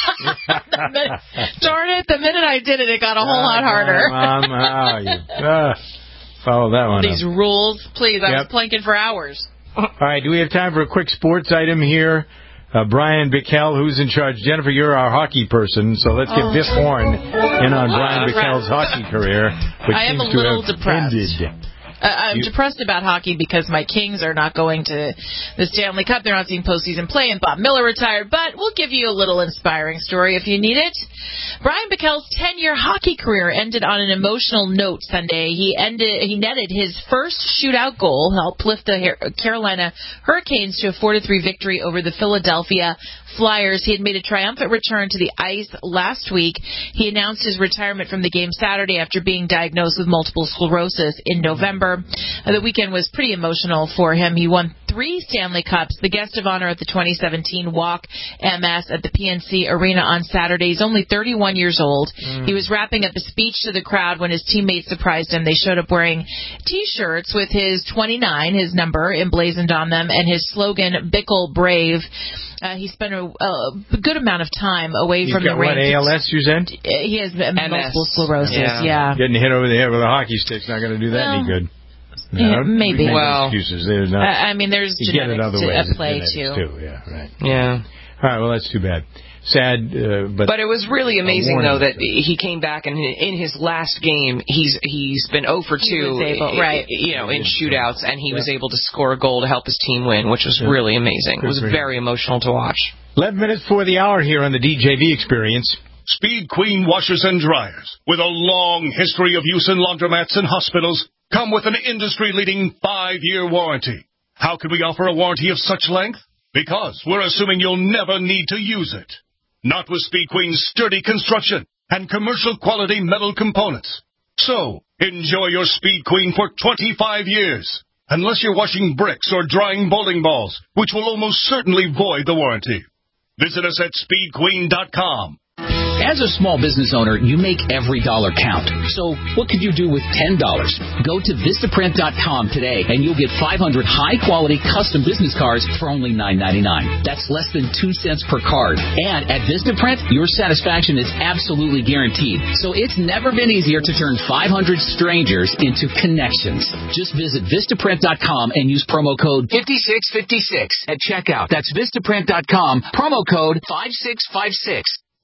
minute, darn it, the minute I did it, it got a whole uh, lot harder. Mom, oh, you, uh, follow that one These up. rules, please. I yep. was planking for hours. All right, do we have time for a quick sports item here? Uh, Brian Bickel, who's in charge. Jennifer, you're our hockey person, so let's get oh. Biff Horn in on Brian Bickel's hockey career, which I am seems a little to have depressed. ended. Uh, I'm you, depressed about hockey because my Kings are not going to the Stanley Cup. They're not seeing postseason play, and Bob Miller retired. But we'll give you a little inspiring story if you need it. Brian Bickel's ten-year hockey career ended on an emotional note Sunday. He ended. He netted his first shootout goal, helped lift the Carolina Hurricanes to a four to three victory over the Philadelphia Flyers. He had made a triumphant return to the ice last week. He announced his retirement from the game Saturday after being diagnosed with multiple sclerosis in November. Uh, the weekend was pretty emotional for him. He won three Stanley Cups, the guest of honor at the twenty seventeen Walk M S at the P N C Arena on Saturday. He's only thirty-one years old. Mm. He was wrapping up a speech to the crowd when his teammates surprised him. They showed up wearing T-shirts with his twenty-nine, his number, emblazoned on them, and his slogan, Bickle Brave. Uh, he spent a, a good amount of time away He's from got the rink. What, A L S, you said? He has multiple sclerosis, yeah. yeah. Getting hit over the head with a hockey stick's not going to do that well, any good. No, yeah, maybe. Well, excuses. There's not, I mean, there's genetics to, at play, too. too. Yeah, right. Yeah. All right, well, that's too bad. Sad, uh, but... But it was really amazing, though, that he came back, and in his last game, he's he's been oh for two, able, right. you know, in shootouts, and he yeah. was able to score a goal to help his team win, which was yeah. really amazing. Good it was very emotional to watch. eleven minutes before the hour here on the D J V Experience. Speed Queen washers and dryers, with a long history of use in laundromats and hospitals, come with an industry-leading five-year warranty. How can we offer a warranty of such length? Because we're assuming you'll never need to use it. Not with Speed Queen's sturdy construction and commercial-quality metal components. So, enjoy your Speed Queen for twenty-five years. Unless you're washing bricks or drying bowling balls, which will almost certainly void the warranty. Visit us at speed queen dot com. As a small business owner, you make every dollar count. So what could you do with ten dollars? Go to Vistaprint dot com today, and you'll get five hundred high-quality custom business cards for only nine ninety-nine. That's less than two cents per card. And at Vistaprint, your satisfaction is absolutely guaranteed. So it's never been easier to turn five hundred strangers into connections. Just visit Vistaprint dot com and use promo code five six five six at checkout. That's Vistaprint dot com, promo code five six five six.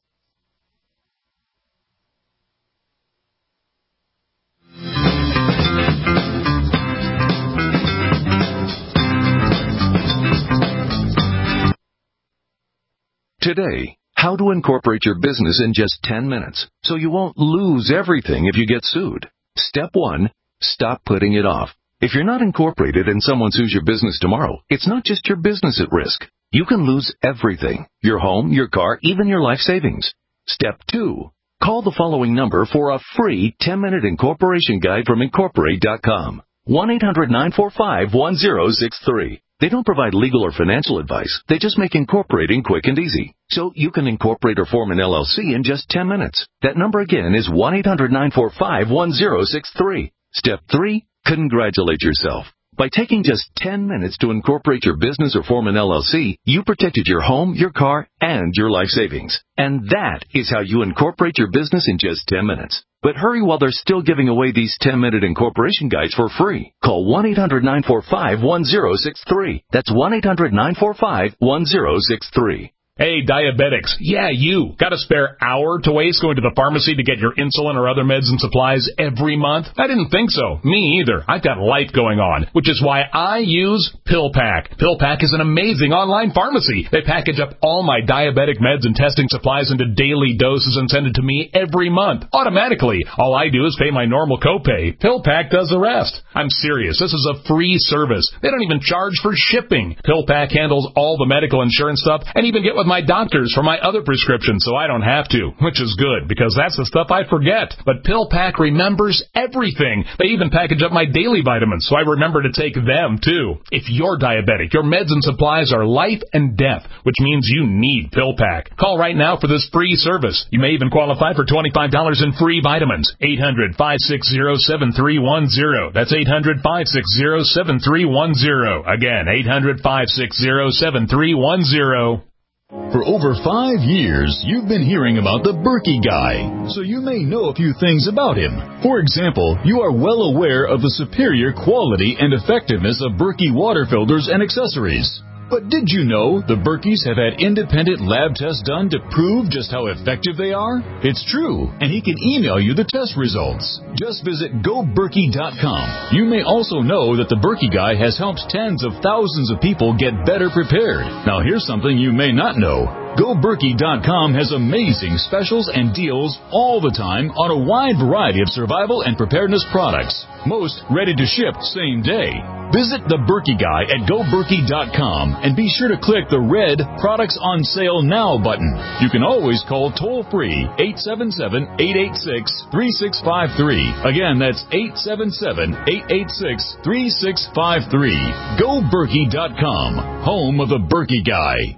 Today, how to incorporate your business in just ten minutes so you won't lose everything if you get sued. Step one, stop putting it off. If you're not incorporated and someone sues your business tomorrow, it's not just your business at risk. You can lose everything, your home, your car, even your life savings. Step two, Call the following number for a free ten-minute incorporation guide from Incorporate dot com. one eight hundred nine four five one zero six three. They don't provide legal or financial advice. They just make incorporating quick and easy. So you can incorporate or form an L L C in just ten minutes. That number again is one eight hundred nine four five one zero six three. Step three, congratulate yourself. By taking just ten minutes to incorporate your business or form an L L C, you protected your home, your car, and your life savings. And that is how you incorporate your business in just ten minutes. But hurry while they're still giving away these ten-minute incorporation guides for free. Call one eight hundred nine four five one zero six three. That's one eight hundred nine four five one zero six three. Hey, diabetics. Yeah, you. Got a spare hour to waste going to the pharmacy to get your insulin or other meds and supplies every month? I didn't think so. Me either. I've got life going on, which is why I use PillPack. PillPack is an amazing online pharmacy. They package up all my diabetic meds and testing supplies into daily doses and send it to me every month, automatically. All I do is pay my normal copay. PillPack does the rest. I'm serious. This is a free service. They don't even charge for shipping. PillPack handles all the medical insurance stuff and even get with my doctors for my other prescriptions so I don't have to, which is good because that's the stuff I forget. But PillPack remembers everything. They even package up my daily vitamins so I remember to take them too. If you're diabetic, your meds and supplies are life and death, which means you need PillPack. Call right now for this free service. You may even qualify for twenty-five dollars in free vitamins. eight hundred five six zero seven three one zero. That's eight hundred five six zero seven three one zero. Again, eight hundred five six zero seven three one zero. For over five years, you've been hearing about the Berkey Guy, so you may know a few things about him. For example, you are well aware of the superior quality and effectiveness of Berkey water filters and accessories. But did you know the Berkeys have had independent lab tests done to prove just how effective they are? It's true, and he can email you the test results. Just visit go berkey dot com. You may also know that the Berkey Guy has helped tens of thousands of people get better prepared. Now here's something you may not know. go berkey dot com has amazing specials and deals all the time on a wide variety of survival and preparedness products. Most ready to ship same day. Visit the Berkey Guy at go berkey dot com and be sure to click the red Products on Sale Now button. You can always call toll-free eight seven seven, eight eight six, three six five three. Again, that's eight seven seven, eight eight six, three six five three. go berkey dot com, home of the Berkey Guy.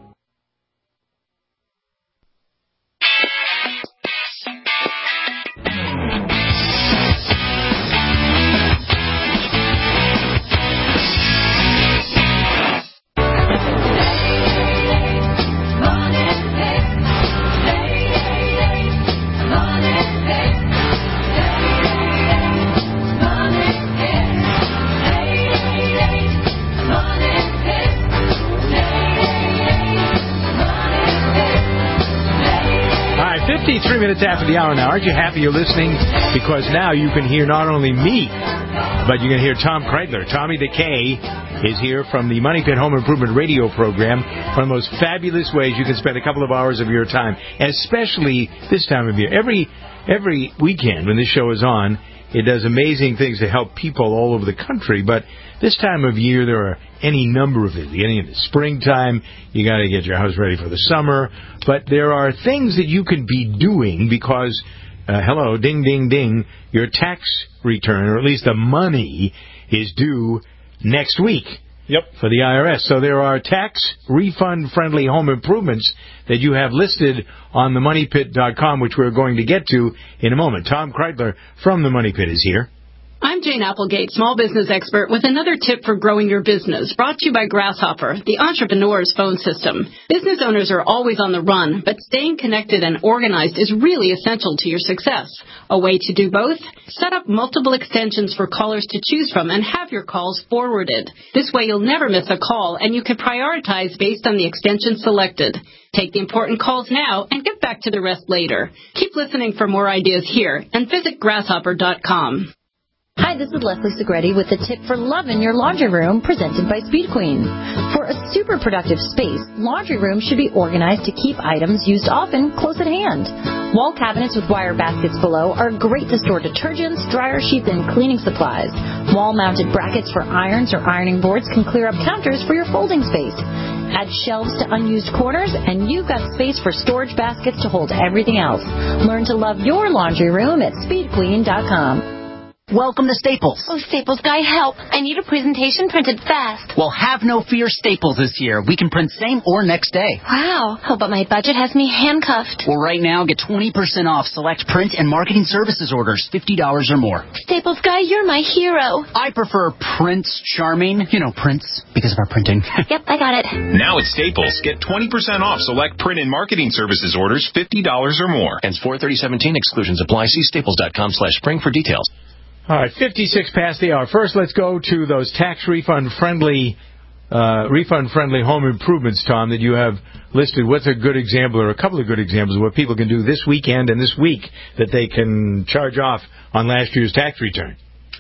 fifty-three minutes after the hour now. Aren't you happy you're listening? Because now you can hear not only me, but you can hear Tom Kreitler. Tommy the K is here from the Money Pit Home Improvement Radio Program. One of the most fabulous ways you can spend a couple of hours of your time, especially this time of year. Every every weekend when this show is on, it does amazing things to help people all over the country. But this time of year, there are any number of things. Beginning in the springtime, you got to get your house ready for the summer. But there are things that you can be doing because, uh, hello, ding, ding, ding, your tax return, or at least the money, is due next week. Yep. For the I R S. So there are tax refund-friendly home improvements that you have listed on the money pit dot com, which we're going to get to in a moment. Tom Kreitler from the Money Pit is here. I'm Jane Applegate, small business expert, with another tip for growing your business, brought to you by Grasshopper, the entrepreneur's phone system. Business owners are always on the run, but staying connected and organized is really essential to your success. A way to do both? Set up multiple extensions for callers to choose from and have your calls forwarded. This way you'll never miss a call, and you can prioritize based on the extension selected. Take the important calls now and get back to the rest later. Keep listening for more ideas here, and visit grasshopper dot com. Hi, this is Leslie Segretti with a tip for love in your laundry room, presented by Speed Queen. For a super productive space, laundry rooms should be organized to keep items used often close at hand. Wall cabinets with wire baskets below are great to store detergents, dryer sheets, and cleaning supplies. Wall-mounted brackets for irons or ironing boards can clear up counters for your folding space. Add shelves to unused corners, and you've got space for storage baskets to hold everything else. Learn to love your laundry room at speed queen dot com. Welcome to Staples. Oh, Staples guy, help. I need a presentation printed fast. Well, have no fear, Staples this year. We can print same or next day. Wow. Oh, but my budget has me handcuffed. Well, right now, get twenty percent off select print and marketing services orders, fifty dollars or more. Staples guy, you're my hero. I prefer Prince Charming. You know, Prince, because of our printing. Yep, I got it. Now at Staples, get twenty percent off select print and marketing services orders, fifty dollars or more. Ends four thirty seventeen. Exclusions apply. See staples dot com slash spring for details. All right, fifty-six past the hour. First, let's go to those tax refund-friendly uh, refund-friendly home improvements, Tom, that you have listed. What's a good example or a couple of good examples of what people can do this weekend and this week that they can charge off on last year's tax return?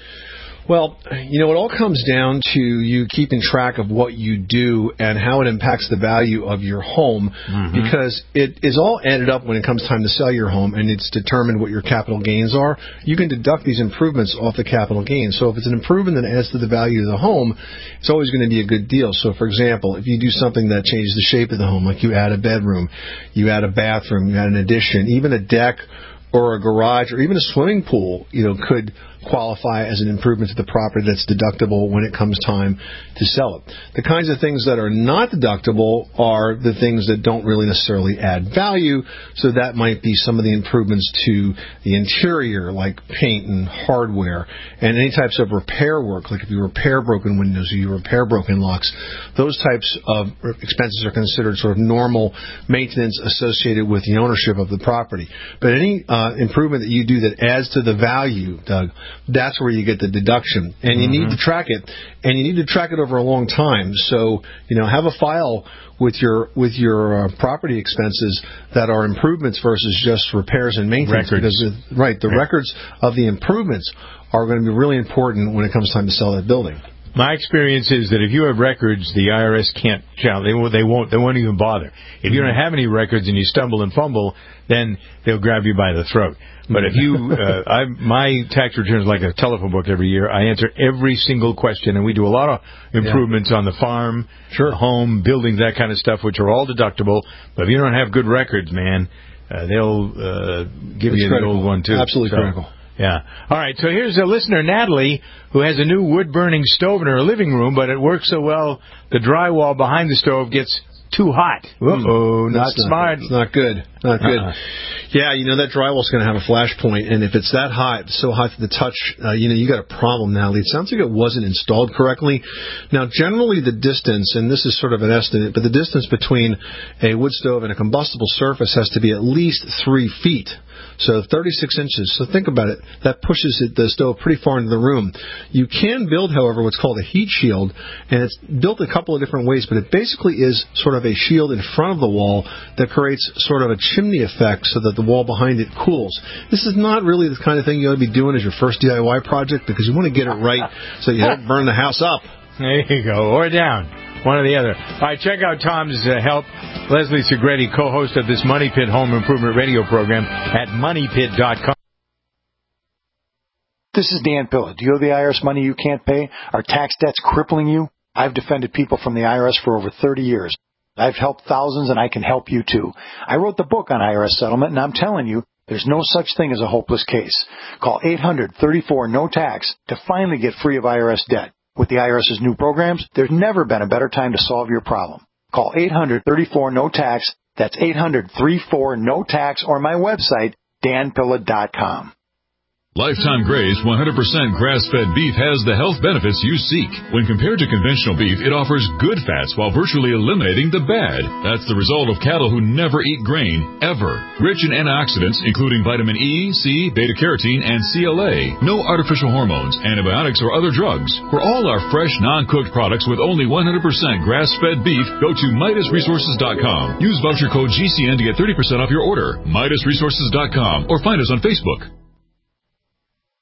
Well, you know, it all comes down to you keeping track of what you do and how it impacts the value of your home, mm-hmm. because it is all added up when it comes time to sell your home, and it's determined what your capital gains are. You can deduct these improvements off the capital gains. So if it's an improvement that adds to the value of the home, it's always going to be a good deal. So, for example, if you do something that changes the shape of the home, like you add a bedroom, you add a bathroom, you add an addition, even a deck or a garage or even a swimming pool, you know, could qualify as an improvement to the property that's deductible when it comes time to sell it. The kinds of things that are not deductible are the things that don't really necessarily add value, so that might be some of the improvements to the interior, like paint and hardware, and any types of repair work, like if you repair broken windows or you repair broken locks. Those types of expenses are considered sort of normal maintenance associated with the ownership of the property. But any uh, improvement that you do that adds to the value, Doug, that's where you get the deduction. And you mm-hmm. need to track it, and you need to track it over a long time. So, you know, have a file with your with your uh, property expenses that are improvements versus just repairs and maintenance. Records. Because, it, right, the Right. records of the improvements are going to be really important when it comes time to sell that building. My experience is that if you have records, the I R S can't challenge. They won't. They won't. They won't even bother. If you don't have any records and you stumble and fumble, then they'll grab you by the throat. But if you, uh, I, my tax return is like a telephone book every year. I answer every single question, and we do a lot of improvements yeah. on the farm, sure. home, buildings, that kind of stuff, which are all deductible. But if you don't have good records, man, uh, they'll uh, give it's you critical. the old one too. Absolutely so, critical. Yeah. All right, so here's a listener, Natalie, who has a new wood-burning stove in her living room, but it works so well the drywall behind the stove gets too hot. Uh-oh, not That's smart. Not, it's not good. Not good. Uh-uh. Yeah, you know, that drywall's going to have a flash point, and if it's that hot, so hot to the touch, uh, you know, you got a problem, Natalie. It sounds like it wasn't installed correctly. Now, generally the distance, and this is sort of an estimate, but the distance between a wood stove and a combustible surface has to be at least three feet. So thirty-six inches. So think about it. That pushes it, the stove pretty far into the room. You can build, however, what's called a heat shield, and it's built a couple of different ways, but it basically is sort of a shield in front of the wall that creates sort of a chimney effect so that the wall behind it cools. This is not really the kind of thing you ought to be doing as your first D I Y project, because you want to get it right so you don't burn the house up. There you go. Or down. One or the other. All right, check out Tom's uh, help. Leslie Segretti, co-host of this Money Pit Home Improvement Radio program at money pit dot com. This is Dan Pilla. Do you owe the I R S money you can't pay? Are tax debts crippling you? I've defended people from the I R S for over thirty years. I've helped thousands, and I can help you too. I wrote the book on I R S settlement, and I'm telling you, there's no such thing as a hopeless case. Call eight hundred, thirty-four, no tax to finally get free of I R S debt. With the IRS's new programs, there's never been a better time to solve your problem. Call eight hundred, thirty-four, no tax. That's eight hundred, thirty-four, no tax, or my website, dan pilla dot com. Lifetime Graze one hundred percent grass-fed beef has the health benefits you seek. When compared to conventional beef, it offers good fats while virtually eliminating the bad. That's the result of cattle who never eat grain, ever. Rich in antioxidants, including vitamin E, C, beta-carotene, and C L A. No artificial hormones, antibiotics, or other drugs. For all our fresh, non-cooked products with only one hundred percent grass-fed beef, go to Midas Resources dot com. Use voucher code G C N to get thirty percent off your order. Midas Resources dot com, or find us on Facebook.